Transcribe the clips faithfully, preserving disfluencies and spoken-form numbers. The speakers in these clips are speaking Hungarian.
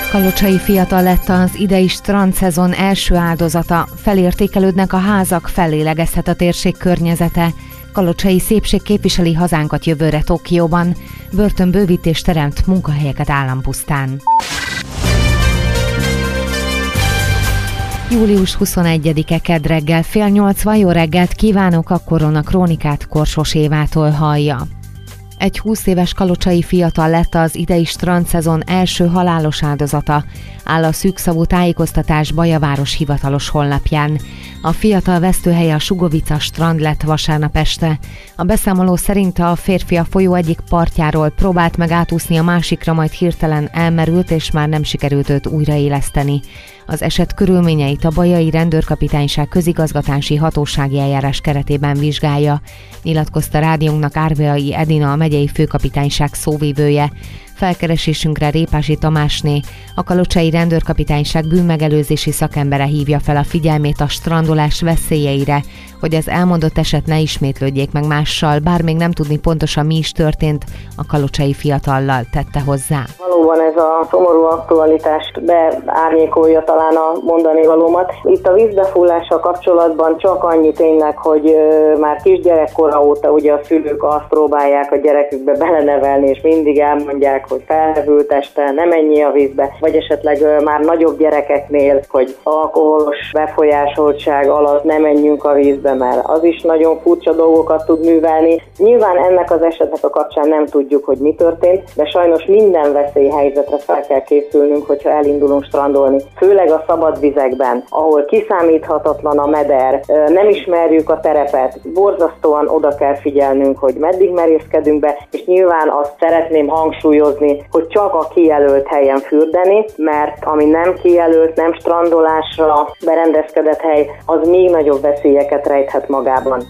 Kalocsai fiatal lett az idei strandszezon első áldozata, felértékelődnek a házak, fellélegezhet a térség környezete. Kalocsai szépség képviseli hazánkat jövőre Tokióban, börtönbővítés teremt munkahelyeket állampusztán. július huszonegyedike kedd reggel fél nyolcvan, jó reggelt kívánok, a Korona Krónikát Korsos Évától hallja. Egy húsz éves kalocsai fiatal lett az idei strandszezon első halálos áldozata, áll a szűkszavú tájékoztatás Bajaváros hivatalos honlapján. A fiatal vesztőhelye a Sugovica strand lett vasárnap este. A beszámoló szerint a férfi a folyó egyik partjáról próbált meg átúszni a másikra, majd hirtelen elmerült, és már nem sikerült őt újraéleszteni. Az eset körülményeit a Bajai Rendőrkapitányság közigazgatási hatósági eljárás keretében vizsgálja, nyilatkozta rádiónknak Árveai Edina, a megyei főkapitányság szóvivője. Felkeresésünkre Répási Tamásné, a Kalocsai Rendőrkapitányság bűnmegelőzési szakembere hívja fel a figyelmét a strandolás veszélyeire, hogy az elmondott eset ne ismétlődjék meg mással, bár még nem tudni pontosan mi is történt, a kalocsai fiatallal, tette hozzá. Valóban ez a szomorú aktualitást beárnyékolja talán a mondani valómat. Itt a vízbefullással kapcsolatban csak annyi tényleg, hogy már kisgyerekkora óta ugye a szülők azt próbálják a gyerekükbe belenevelni, és mindig elmondják, hogy felhevült este, ne menjél a vízbe, vagy esetleg már nagyobb gyerekeknél, hogy alkoholos befolyásoltság alatt ne menjünk a vízbe, mert az is nagyon furcsa dolgokat tud művelni. Nyilván ennek az esetnek a kapcsán nem tudjuk, hogy mi történt, de sajnos minden veszélyhelyzetre fel kell készülnünk, hogyha elindulunk strandolni. Főleg a szabad vizekben, ahol kiszámíthatatlan a meder, nem ismerjük a terepet, borzasztóan oda kell figyelnünk, hogy meddig merészkedünk be, és nyilván azt szeretném hangsúlyozni, hogy csak a kijelölt helyen fürdeni, mert ami nem kijelölt, nem strandolásra berendezkedett hely, az még nagyobb veszélyeket rejthet magában.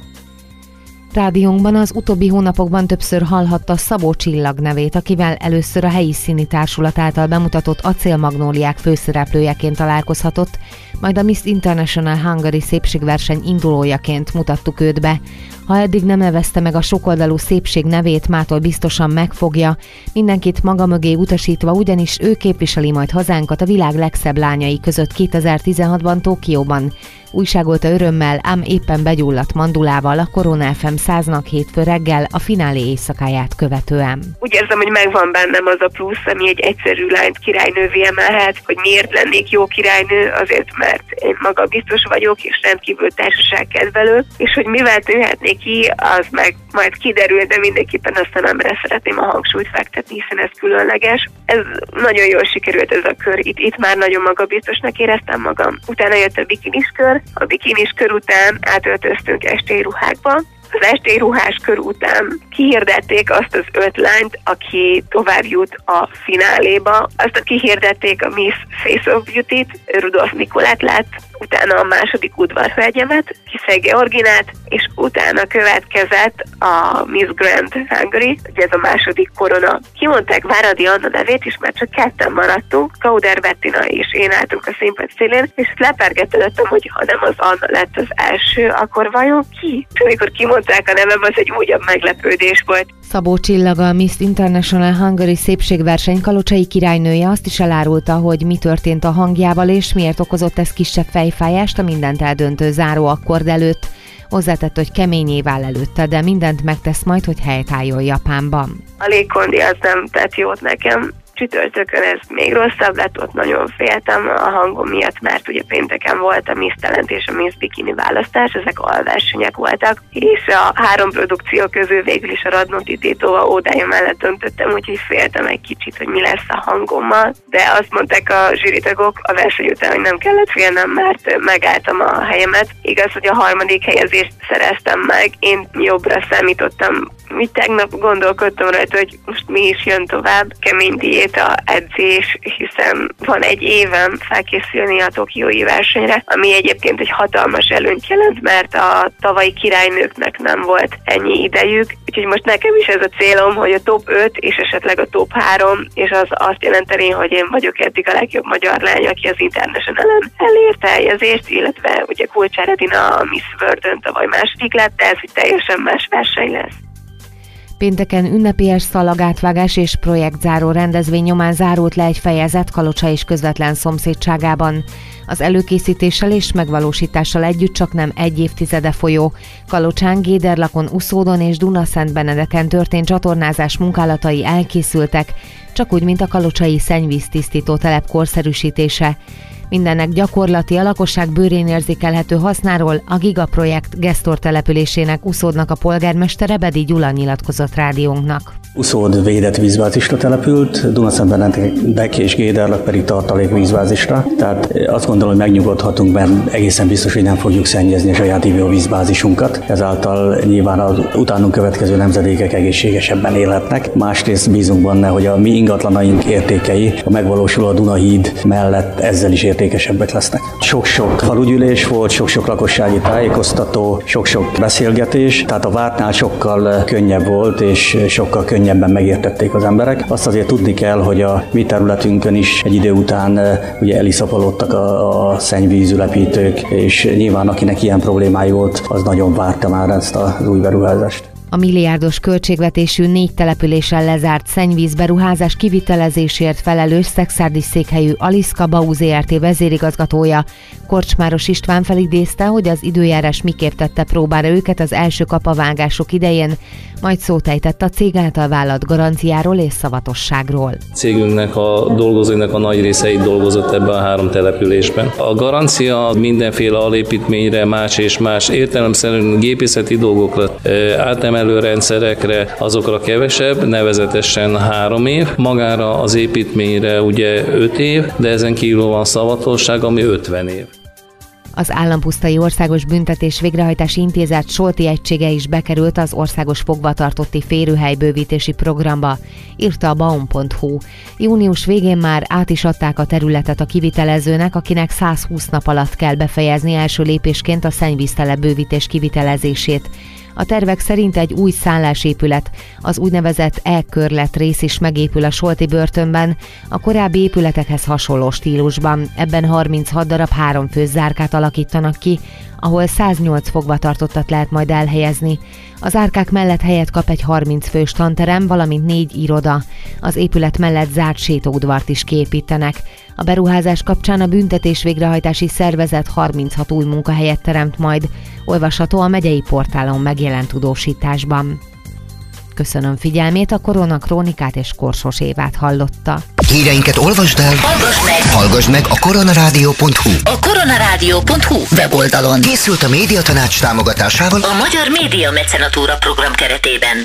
Rádiónkban az utóbbi hónapokban többször hallhatta Szabó Csillag nevét, akivel először a helyi színi társulat által bemutatott acélmagnóliák főszereplőjeként találkozhatott, majd a Miss International Hungary szépségverseny indulójaként mutattuk őt be. Ha eddig nem nevezte meg a sokoldalú szépség nevét, mától biztosan megfogja, mindenkit maga mögé utasítva, ugyanis ő képviseli majd hazánkat a világ legszebb lányai között kétezer-tizenhatban Tokióban. Újságolta örömmel, ám éppen begyulladt mandulával a Korona ef em száznak hétfő reggel a finálé éjszakáját követően. Úgy érzem, hogy megvan bennem az a plusz, ami egy egyszerű lányt királynővé emelhet, hogy miért lennék jó királynő, azért mert én maga biztos vagyok, és rendkívül társaságkedvelő, és hogy mivel tűnhetnék ki, az meg majd kiderül, de mindenképpen a szememre szeretném a hangsúlyt fektetni, hiszen ez különleges. Ez nagyon jól sikerült ez a kör, itt, itt már nagyon magabiztosnak éreztem magam. Utána jött a bikinis kör, a bikinis kör után átöltöztünk estély ruhákba. Az estély ruhás kör után kihirdették azt az öt lányt, aki tovább jut a fináléba. Azt kihirdették a Miss Face of Beauty-t, Rudolf Nikolát lett, utána a második udvarhölgyemet, Kiszely Georginát, és utána következett a Miss Grand Hungary, ugye ez a második korona. Kimondták Váradi Anna nevét is, mert csak ketten maradtunk, Kauder Bettina és én álltunk a színpad szélén, és lepergetődöttem, hogy ha nem az Anna lett az első, akkor vajon ki? Amikor kimondták a nevem, az egy újabb meglepődés volt. Szabó Csillag, a Miss International Hungary szépségverseny kalocsai királynője azt is elárulta, hogy mi történt a hangjával, és miért okozott ez kisebb fejfájást a mindent eldöntő záró akkord előtt. Hozzátett, hogy keményé vál előtte, de mindent megtesz majd, hogy helytálljon Japánban. A légkondi az nem tett jót nekem. Csütörtökön ez még rosszabb lett, ott nagyon féltem a hangom miatt, mert ugye pénteken volt a Miss Talent és a Miss Bikini választás, ezek alversenyek voltak, és a három produkció közül végül is a Radnóti Tétóval ódája mellett döntöttem, úgyhogy féltem egy kicsit, hogy mi lesz a hangommal, de azt mondták a zsűritagok a verseny után, hogy nem kellett félnem, mert megálltam a helyemet. Igaz, hogy a harmadik helyezést szereztem meg, én jobbra számítottam, mi tegnap gondolkodtam rajta, hogy most mi is jön tovább, kemény diéta, edzés, hiszen van egy évem felkészülni a tokiói versenyre, ami egyébként egy hatalmas előnyt jelent, mert a tavalyi királynőknek nem volt ennyi idejük, úgyhogy most nekem is ez a célom, hogy a top öt és esetleg a top három, és az azt jelenteni, hogy én vagyok eddig a legjobb magyar lány, aki az International-en elért helyezést, illetve ugye Kulcsár Edina a Miss World-ön tavaly második lett, de ez egy teljesen más verseny lesz. Pénteken ünnepélyes szalagátvágás és projektzáró rendezvény nyomán zárult le egy fejezet Kalocsa és közvetlen szomszédságában. Az előkészítéssel és megvalósítással együtt csaknem egy évtizede folyó Kalocsán, Géderlakon, Uszódon és Dunaszentbenedeken történt csatornázás munkálatai elkészültek, csak úgy, mint a kalocsai szennyvíztisztító telep korszerűsítése. Mindennek gyakorlati, a lakosság bőrén érzékelhető hasznáról a Giga projekt Gesztor településének Uszódnak a polgármestere Bedi Gyula nyilatkozott rádiónknak. Uszód védett vízbázisra települt, Dunaszentbenedek és Géderlak pedig tartalék vízbázisra. Tehát azt gondolom, hogy megnyugodhatunk, mert egészen biztos, hogy nem fogjuk szennyezni a saját ivóvízbázisunkat. Ezáltal nyilván az utánunk következő nemzedékek egészségesebben élhetnek. Másrészt bízunk benne, hogy a mi ingatlanaink értékei a megvalósuló Dunahíd mellett ezzel is értékesebbek lesznek. Sok-sok falugyűlés volt, sok-sok lakossági tájékoztató, sok-sok beszélgetés, tehát a vártnál sokkal könnyebb volt, és sokkal könnyebben megértették az emberek. Azt azért tudni kell, hogy a mi területünkön is egy idő után ugye eliszapolódtak a, a szennyvízülepítők, és nyilván akinek ilyen problémái volt, az nagyon várta már ezt az új beruházást. A milliárdos költségvetésű négy településen lezárt szennyvízberuházás kivitelezésért felelős szekszárdi székhelyű Aliszka Bau zé er té vezérigazgatója Korcsmáros István felidézte, hogy az időjárás miképp tette próbára őket az első kapavágások idején, majd szót ejtett a cég által vállalt garanciáról és szavatosságról. Cégünknek a dolgozóinak a nagy része itt dolgozott ebben a három településben. A garancia mindenféle alépítményre, más és más értelemszerűen gépészeti dolgokra, átemelő rendszerekre, azokra kevesebb, nevezetesen három év. Magára az építményre ugye öt év, de ezen kívül van szavatosság, ami ötven év. Az Állampusztai Országos Büntetés Végrehajtási Intézet Solti egysége is bekerült az országos fogvatartotti férőhelybővítési programba, írta a baum pont hu. Június végén már át is adták a területet a kivitelezőnek, akinek száz húsz nap alatt kell befejezni első lépésként a szennyvíztelep bővítés kivitelezését. A tervek szerint egy új szállásépület, az úgynevezett E-körlet rész is megépül a Solti börtönben, a korábbi épületekhez hasonló stílusban. Ebben harminchat darab háromfős zárkát alakítanak ki, ahol száznyolc fogvatartottat lehet majd elhelyezni. Az árkák mellett helyet kap egy harminc fős tanterem, valamint négy iroda. Az épület mellett zárt sétaudvart is kiépítenek. A beruházás kapcsán a büntetés végrehajtási szervezet harminchat új munkahelyet teremt majd, olvasható a megyei portálon megjelent tudósításban. Köszönöm figyelmét, a Korona Krónikát és Korsos Évát hallotta. Híreinket olvasd el, hallgass meg, hallgass meg a koronarádió pont hu. A koronarádió pont hu weboldalon. Készült a Médiatanács támogatásával a Magyar Média Mecenatúra program keretében.